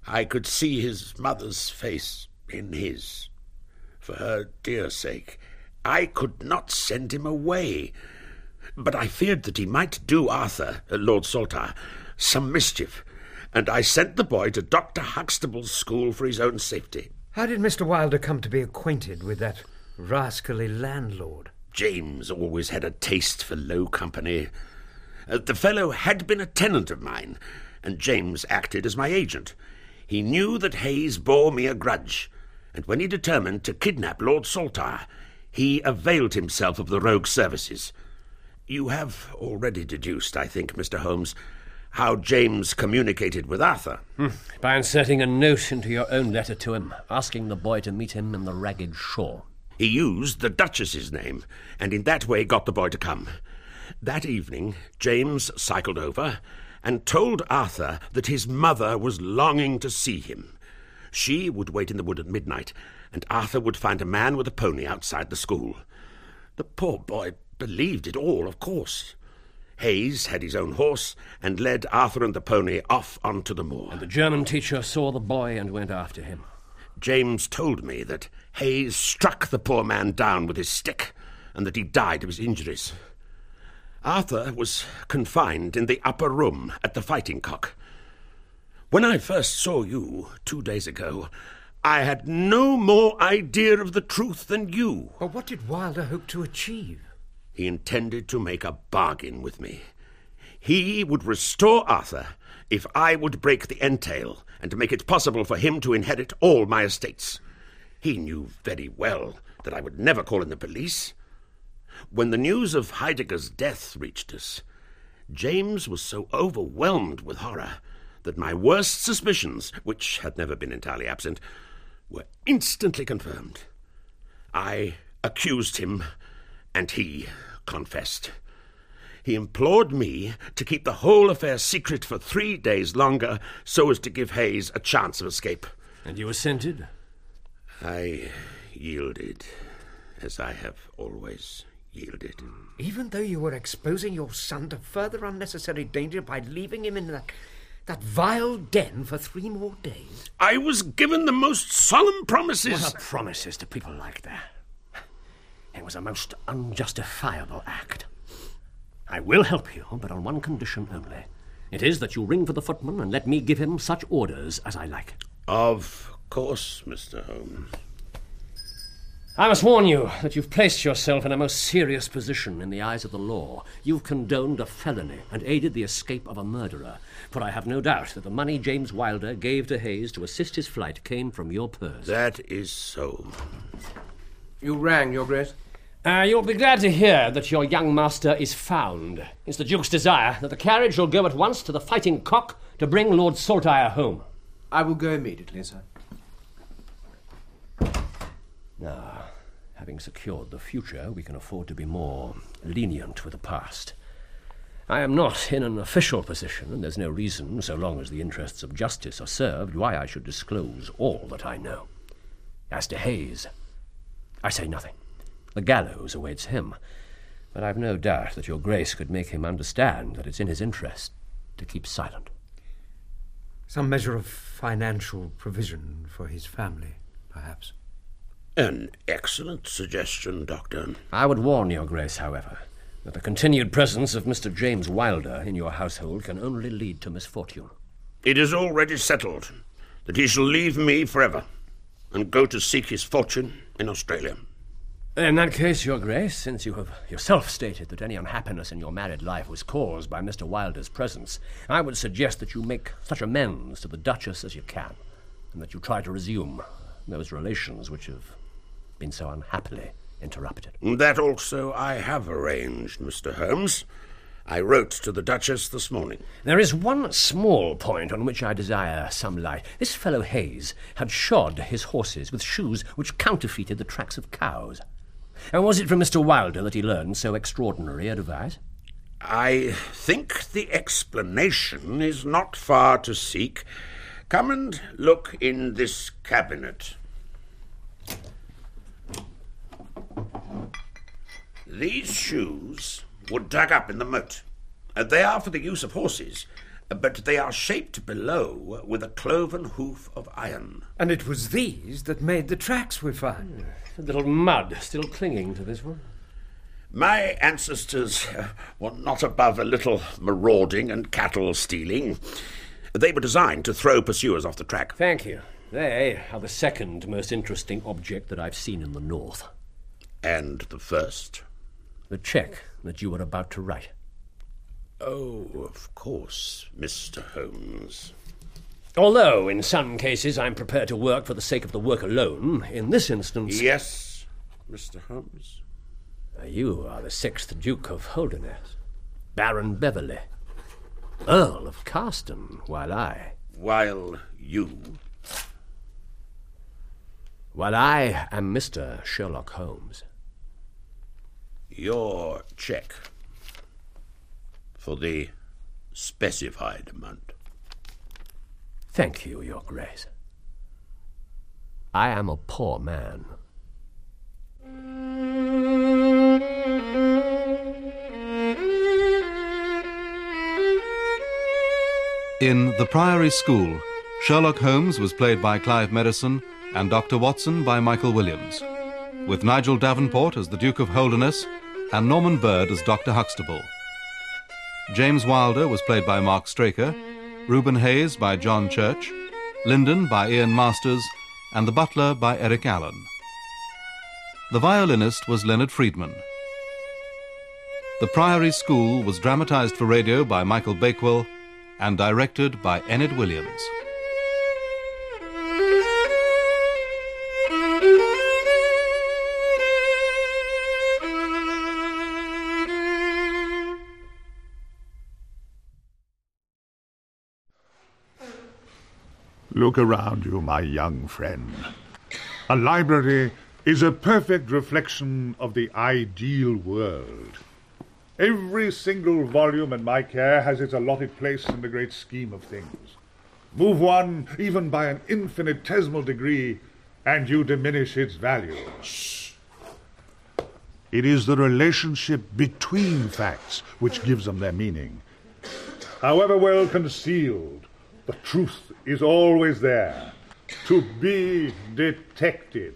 I could see his mother's face in his. For her dear sake, I could not send him away. But I feared that he might do Arthur, Lord Saltire, some mischief, and I sent the boy to Dr. Huxtable's school for his own safety. How did Mr. Wilder come to be acquainted with that rascally landlord? James always had a taste for low company. The fellow had been a tenant of mine, and James acted as my agent. He knew that Hayes bore me a grudge, and when he determined to kidnap Lord Saltire, he availed himself of the rogue's services. You have already deduced, I think, Mr. Holmes, how James communicated with Arthur. By inserting a note into your own letter to him, asking the boy to meet him in the Ragged Shaw. He used the Duchess's name, and in that way got the boy to come. That evening, James cycled over and told Arthur that his mother was longing to see him. She would wait in the wood at midnight, and Arthur would find a man with a pony outside the school. The poor boy believed it all, of course. Hayes had his own horse and led Arthur and the pony off onto the moor. And the German teacher saw the boy and went after him. James told me that Hayes struck the poor man down with his stick and that he died of his injuries. Arthur was confined in the upper room at the Fighting Cock. When I first saw you 2 days ago, I had no more idea of the truth than you. Well, what did Wilder hope to achieve? He intended to make a bargain with me. He would restore Arthur if I would break the entail and make it possible for him to inherit all my estates. He knew very well that I would never call in the police. When the news of Heidegger's death reached us, James was so overwhelmed with horror that my worst suspicions, which had never been entirely absent, were instantly confirmed. I accused him, and he confessed. He implored me to keep the whole affair secret for 3 days longer, so as to give Hayes a chance of escape. And you assented? I yielded, as I have always yielded. Even though you were exposing your son to further unnecessary danger by leaving him in that vile den for 3 more days? I was given the most solemn promises. What are promises to people like that? It was a most unjustifiable act. I will help you, but on one condition only. It is that you ring for the footman and let me give him such orders as I like. Of course, Mr. Holmes. I must warn you that you've placed yourself in a most serious position in the eyes of the law. You've condoned a felony and aided the escape of a murderer, for I have no doubt that the money James Wilder gave to Hayes to assist his flight came from your purse. That is so. You rang, Your Grace? You'll be glad to hear that your young master is found. It's the Duke's desire that the carriage shall go at once to the Fighting Cock to bring Lord Saltire home. I will go immediately, sir. Now, having secured the future, we can afford to be more lenient with the past. I am not in an official position, and there's no reason, so long as the interests of justice are served, why I should disclose all that I know. As to Hayes, I say nothing. The gallows awaits him, but I've no doubt that your Grace could make him understand that it's in his interest to keep silent. Some measure of financial provision for his family, perhaps. An excellent suggestion, Doctor. I would warn your Grace, however, that the continued presence of Mr. James Wilder in your household can only lead to misfortune. It is already settled that he shall leave me forever and go to seek his fortune in Australia. In that case, your Grace, since you have yourself stated that any unhappiness in your married life was caused by Mr. Wilder's presence, I would suggest that you make such amends to the Duchess as you can, and that you try to resume those relations which have been so unhappily interrupted. That also I have arranged, Mr. Holmes. I wrote to the Duchess this morning. There is one small point on which I desire some light. This fellow Hayes had shod his horses with shoes which counterfeited the tracks of cows. And was it from Mr. Wilder that he learned so extraordinary advice? I think the explanation is not far to seek. Come and look in this cabinet. These shoes were dug up in the moat. They are for the use of horses, but they are shaped below with a cloven hoof of iron. And it was these that made the tracks we found. A little mud still clinging to this one. My ancestors were not above a little marauding and cattle stealing. They were designed to throw pursuers off the track. Thank you. They are the second most interesting object that I've seen in the north. And the first? The cheque that you were about to write. Oh, of course, Mr. Holmes. Although, in some cases, I'm prepared to work for the sake of the work alone, in this instance... Yes, Mr. Holmes. You are the 6th Duke of Holderness, Baron Beverley, Earl of Carston, while I... While you... While I am Mr. Sherlock Holmes. Your cheque for the specified amount. Thank you, Your Grace. I am a poor man. In The Priory School, Sherlock Holmes was played by Clive Merrison and Dr. Watson by Michael Williams, with Nigel Davenport as the Duke of Holderness and Norman Bird as Dr. Huxtable. James Wilder was played by Mark Straker, Reuben Hayes by John Church, Lyndon by Ian Masters, and the butler by Eric Allen. The violinist was Leonard Friedman. The Priory School was dramatised for radio by Michael Bakewell and directed by Enid Williams. Look around you, my young friend. A library is a perfect reflection of the ideal world. Every single volume in my care has its allotted place in the great scheme of things. Move one, even by an infinitesimal degree, and you diminish its value. Shh. It is the relationship between facts which gives them their meaning. However well concealed, the truth is always there, to be detected.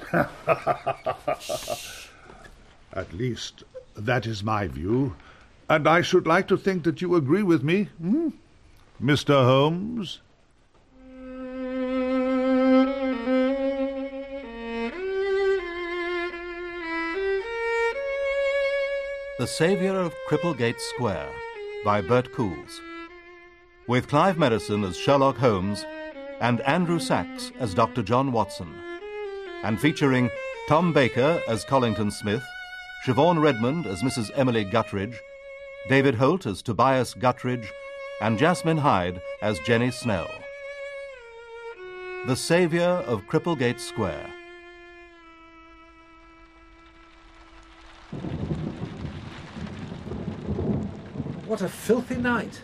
At least, that is my view, and I should like to think that you agree with me, Mr. Holmes? The Saviour of Cripplegate Square by Bert Coules, with Clive Merrison as Sherlock Holmes and Andrew Sachs as Dr. John Watson, and featuring Tom Baker as Collington Smith, Siobhan Redmond as Mrs. Emily Guttridge, David Holt as Tobias Guttridge, and Jasmine Hyde as Jenny Snell. The Saviour of Cripplegate Square. What a filthy night.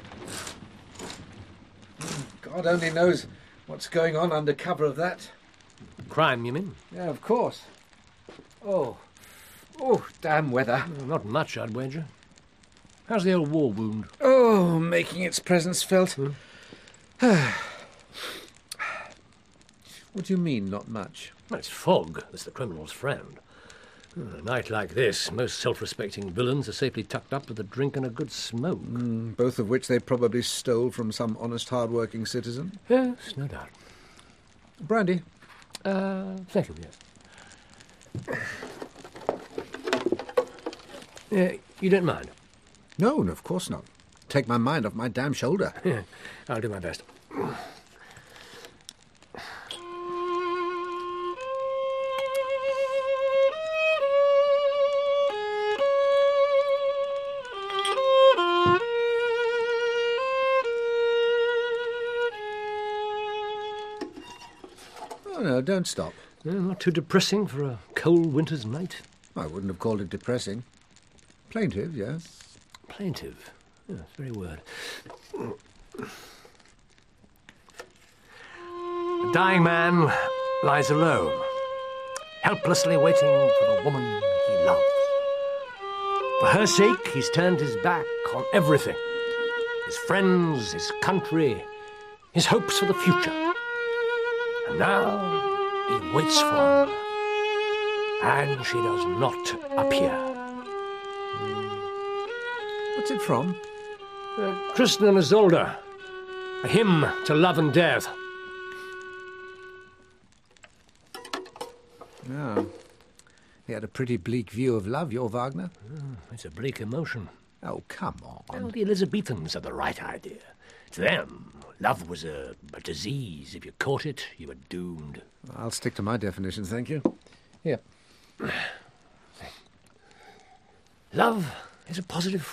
God only knows what's going on under cover of that. Crime, you mean? Yeah, of course. Oh, damn weather. Not much, I'd wager. How's the old war wound? Oh, making its presence felt. What do you mean, not much? Well, it's fog. That's the criminal's friend. A night like this, most self-respecting villains are safely tucked up with a drink and a good smoke. Both of which they probably stole from some honest, hard-working citizen. Yes, no doubt. Brandy? Thank you, yes. You don't mind? No, of course not. Take my mind off my damn shoulder. Yeah, I'll do my best. No, don't stop. Not too depressing for a cold winter's night. I wouldn't have called it depressing. Plaintive, yes. Plaintive? Yes, very word. A dying man lies alone, helplessly waiting for the woman he loves. For her sake, he's turned his back on everything. his friends, his country, his hopes for the future. And now he waits for her, and she does not appear. What's it from? Tristan and Isolde, a hymn to love and death. No. He had a pretty bleak view of love, your Wagner. It's a bleak emotion. Oh, come on. Well, the Elizabethans had the right idea. To them, love was a disease. If you caught it, you were doomed. I'll stick to my definition, thank you. Here. Love is a positive